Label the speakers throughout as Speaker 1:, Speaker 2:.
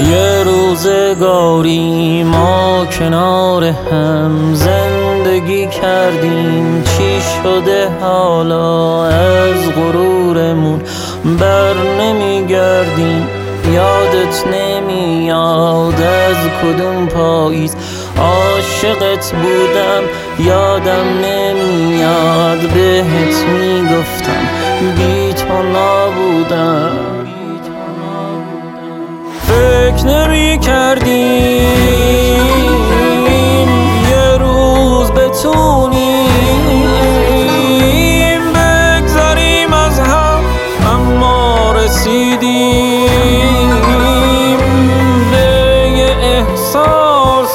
Speaker 1: یه روزگاری ما کنار هم زندگی کردیم، چی شده حالا از غرورمون بر نمیگردیم. یادت نمیاد از کدوم پاییز عاشقت بودم، یادم نمیاد بهت میگفتم بی تو نبودم. فکر نمی کردیم یه روز بتونیم بگذاریم از هم، اما رسیدیم به یه احساس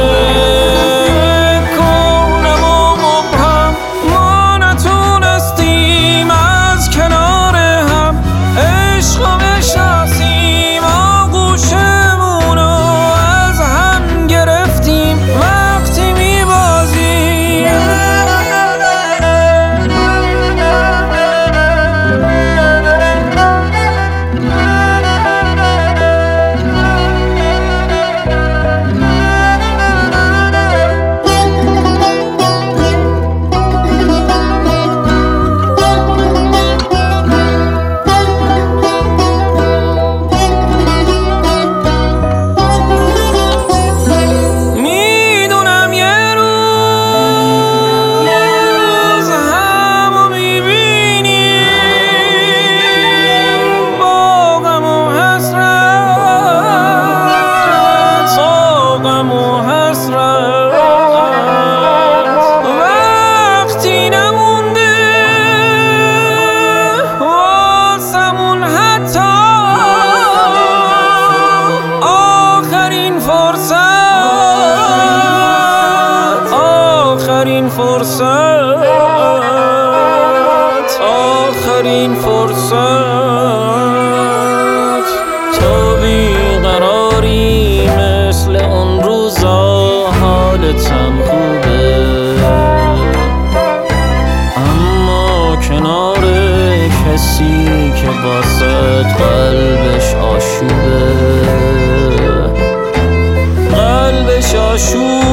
Speaker 1: کنم و مبهم. ما نتونستیم از کنار هم عشق و بشناسیم، آغوشمونو از هم گرفتیم وقتی میبازیم. وقتی نمونده واسمون حتی آخرین فرصت، آخرین فرصت، آخرین فرصت. تو بیقراری مثل اون روزا، حالتم خوبه اما کنار کسی که واسه قلبش آشوبه، قلبش آشوبه.